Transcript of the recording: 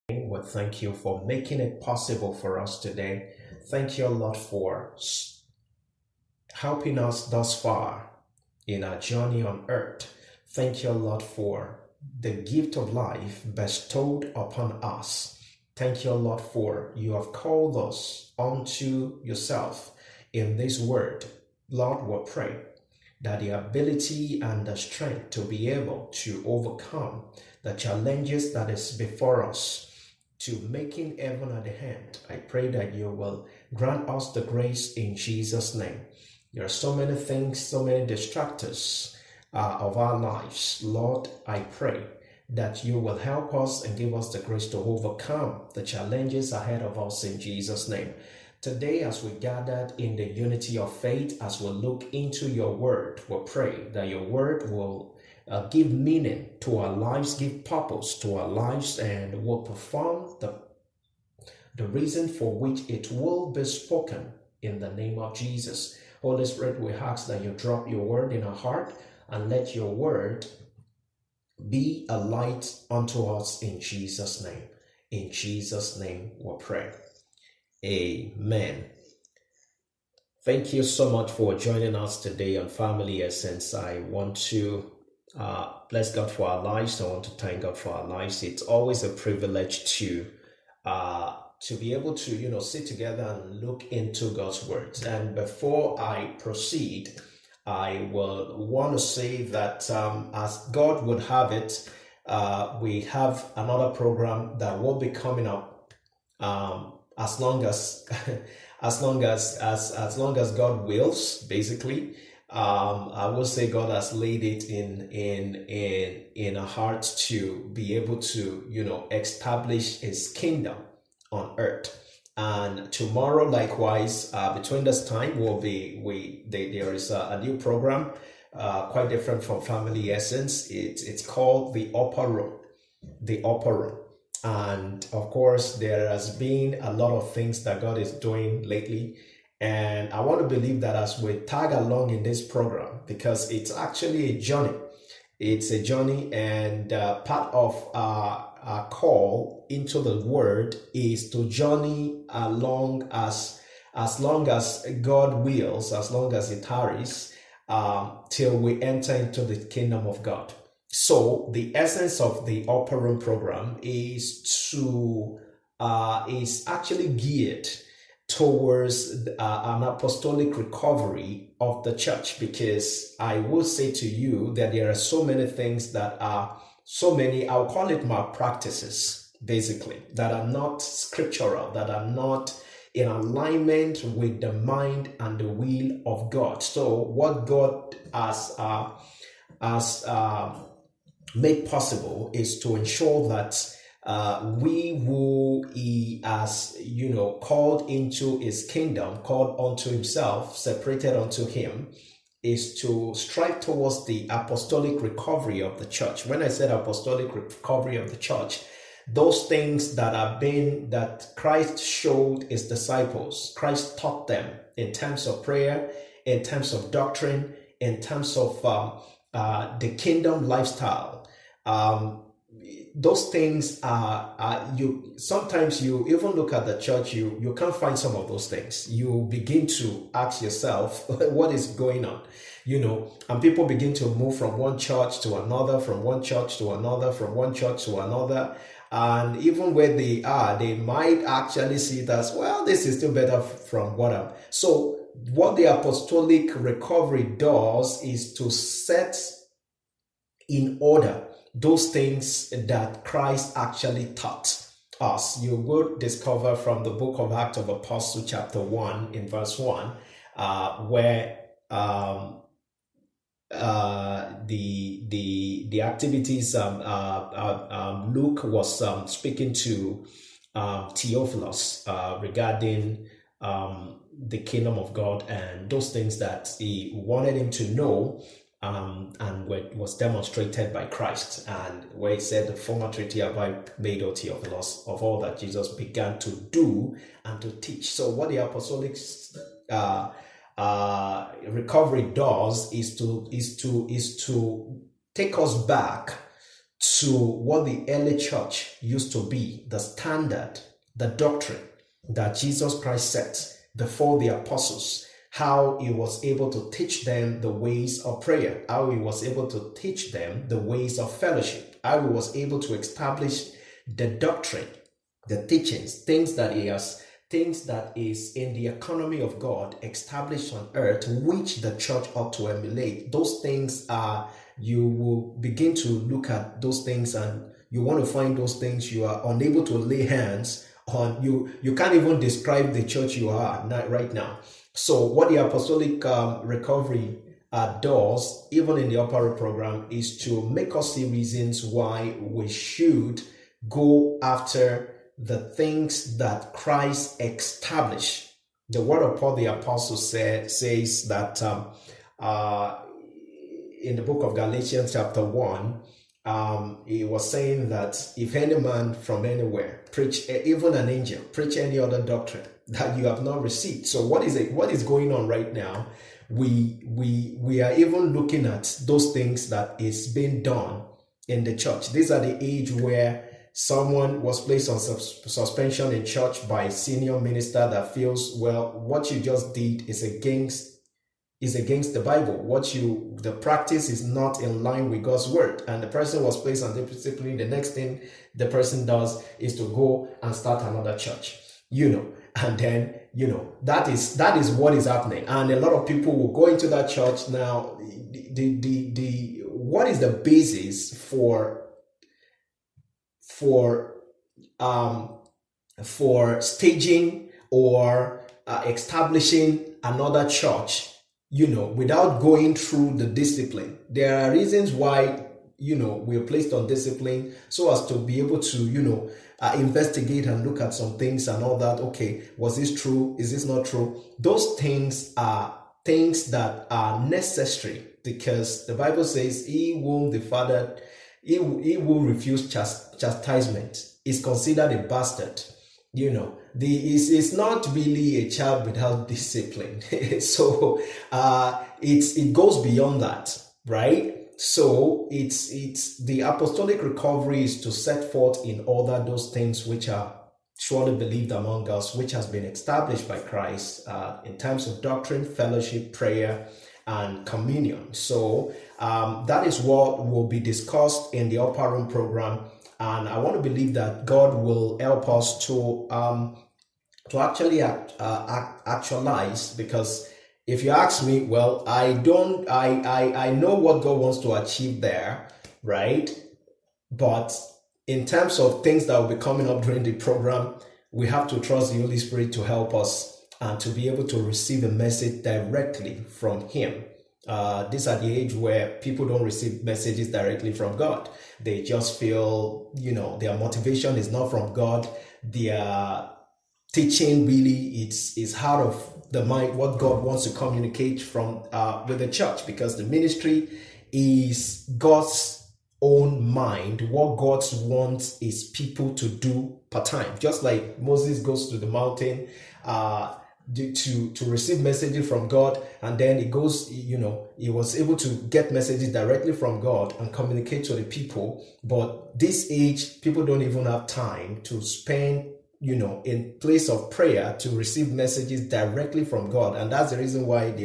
We thank you for making it possible for us today. Thank you, Lord, for helping us thus far in our journey on earth. Thank you, Lord, for the gift of life bestowed upon us. Thank you, Lord, for you have called us unto yourself in this word. Lord, we pray that the ability and the strength to be able to overcome the challenges that is before us, to making heaven at the hand. I pray that you will grant us the grace in Jesus' name. There are so many things, so many distractors of our lives. Lord, I pray that you will help us and give us the grace to overcome the challenges ahead of us in Jesus' name. Today, as we gathered in the unity of faith, as we look into your word, we pray that your word will give meaning to our lives, give purpose to our lives, and will perform the reason for which it will be spoken in the name of Jesus. Holy Spirit, we ask that you drop your word in our heart and let your word be a light unto us in Jesus' name. In Jesus' name we pray. Amen. Thank you so much for joining us today on Family Essence. I want to bless God for our lives. I want to thank God for our lives. It's always a privilege to be able to sit together and look into God's words. And before I proceed, I will want to say that as God would have it, we have another program that will be coming up as long as as long as God wills, basically. I will say God has laid it in our hearts to be able to establish his kingdom on earth. And tomorrow, likewise, between this time there is a new program, quite different from Family Essence. It's called the Upper Room. The Upper Room. And of course, there has been a lot of things that God is doing lately. And I want to believe that as we tag along in this program, because it's actually a journey. It's a journey, and part of our call into the word is to journey along as long as God wills, as long as it tarries, till we enter into the kingdom of God. So the essence of the Upper Room program is actually geared towards an apostolic recovery of the church, because I will say to you that there are so many things that are I'll call it malpractices, basically, that are not scriptural, that are not in alignment with the mind and the will of God. So what God has made possible is to ensure that we who he has called into his kingdom, called unto himself, separated unto him, is to strive towards the apostolic recovery of the church. When I said apostolic recovery of the church, those things that Christ showed his disciples, Christ taught them in terms of prayer, in terms of doctrine, in terms of the kingdom lifestyle. Those things sometimes you even look at the church, you can't find some of those things. You begin to ask yourself, what is going on? And people begin to move from one church to another, from one church to another, from one church to another. And even where they are, they might actually see it as, well, this is still better from what I'm. So what the apostolic recovery does is to set in order those things that Christ actually taught us. You will discover from the book of Acts of Apostles, chapter 1, in verse 1, where the activities Luke was speaking to Theophilus regarding the kingdom of God and those things that he wanted him to know. And was demonstrated by Christ, and where he said, the former treaty have I made, O Theophilus, of all that Jesus began to do and to teach. So what the apostolic recovery does is to take us back to what the early church used to be, the standard, the doctrine that Jesus Christ set before the apostles, how he was able to teach them the ways of prayer, how he was able to teach them the ways of fellowship, how he was able to establish the doctrine, the teachings, things that is in the economy of God established on earth, which the church ought to emulate. Those things are, you will begin to look at those things and you want to find those things, you are unable to lay hands on. You can't even describe the church you are right now. So what the apostolic recovery does, even in the upper room program, is to make us see reasons why we should go after the things that Christ established. The word of Paul the apostle says that in the book of Galatians chapter 1, he was saying that if any man from anywhere preach, even an angel, preach any other doctrine that you have not received. So what is going on right now? We are even looking at those things that is being done in the church. These are the age where someone was placed on suspension in church by a senior minister that feels, well, what you just did is against the Bible. The practice is not in line with God's word. And the person was placed on discipline. The next thing the person does is to go and start another church, and then, that is what is happening. And a lot of people will go into that church. Now, what is the basis for staging or establishing another church, without going through the discipline? There are reasons why, we're placed on discipline so as to be able to, investigate and look at some things and all that. Okay, was this true? Is this not true? Those things are things that are necessary, because the Bible says he who refuse chastisement is considered a bastard. It's not really a child without discipline. So it goes beyond that, right? So it's the apostolic recovery is to set forth in order those things which are surely believed among us, which has been established by Christ in terms of doctrine, fellowship, prayer, and communion. So that is what will be discussed in the upper room program. And I want to believe that God will help us to actually actualize, because if you ask me, well, I know what God wants to achieve there, right? But in terms of things that will be coming up during the program, we have to trust the Holy Spirit to help us and to be able to receive a message directly from Him. These are the age where people don't receive messages directly from God. They just feel, their motivation is not from God. Their teaching really is out of the mind what God wants to communicate from with the church, because the ministry is God's own mind. What God wants is people to do part time. Just like Moses goes to the mountain to receive messages from God, and then he goes, he was able to get messages directly from God and communicate to the people. But this age, people don't even have time to spend in place of prayer to receive messages directly from God. And that's the reason why